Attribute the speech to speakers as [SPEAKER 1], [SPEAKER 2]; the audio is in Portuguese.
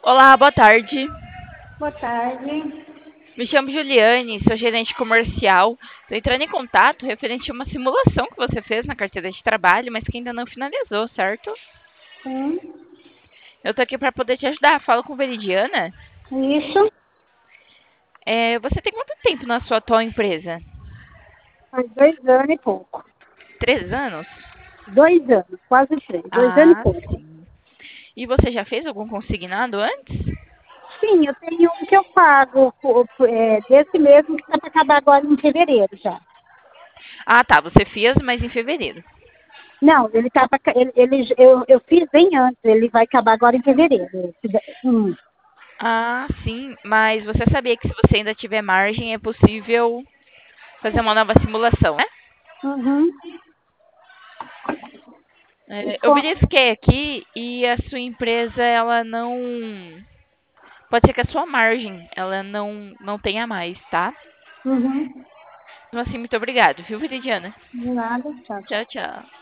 [SPEAKER 1] Olá, boa tarde.
[SPEAKER 2] Boa tarde.
[SPEAKER 1] Me chamo Juliane, sou gerente comercial. Estou entrando em contato referente a uma simulação que você fez na carteira de trabalho, mas que ainda não finalizou, certo?
[SPEAKER 2] Sim,
[SPEAKER 1] Eu estou aqui para poder te ajudar. Falo com Veridiana.
[SPEAKER 2] isso
[SPEAKER 1] Você tem quanto tempo na sua atual empresa?
[SPEAKER 2] faz 2 anos e pouco.
[SPEAKER 1] 3 anos?
[SPEAKER 2] 2 anos, quase três. 2 anos e
[SPEAKER 1] Ah,
[SPEAKER 2] pouco.
[SPEAKER 1] sim. E você já fez algum consignado antes?
[SPEAKER 2] Sim, eu tenho um que eu pago desse mesmo que está para acabar agora em fevereiro já.
[SPEAKER 1] Ah, tá. Você fez, mas em fevereiro.
[SPEAKER 2] Não, ele tá pra, eu fiz bem antes, ele vai acabar agora em fevereiro.
[SPEAKER 1] Ah, sim. Mas você sabia que se você ainda tiver margem, é possível fazer uma nova simulação, né?
[SPEAKER 2] Uhum. E
[SPEAKER 1] Eu
[SPEAKER 2] com,
[SPEAKER 1] verifiquei aqui e a sua empresa, ela não. Pode ser que a sua margem, ela não tenha mais, tá?
[SPEAKER 2] uhum.
[SPEAKER 1] Então, assim, muito obrigado, viu, Viridiana?
[SPEAKER 2] De nada, tchau,
[SPEAKER 1] Tchau,
[SPEAKER 2] tchau.
[SPEAKER 1] tchau.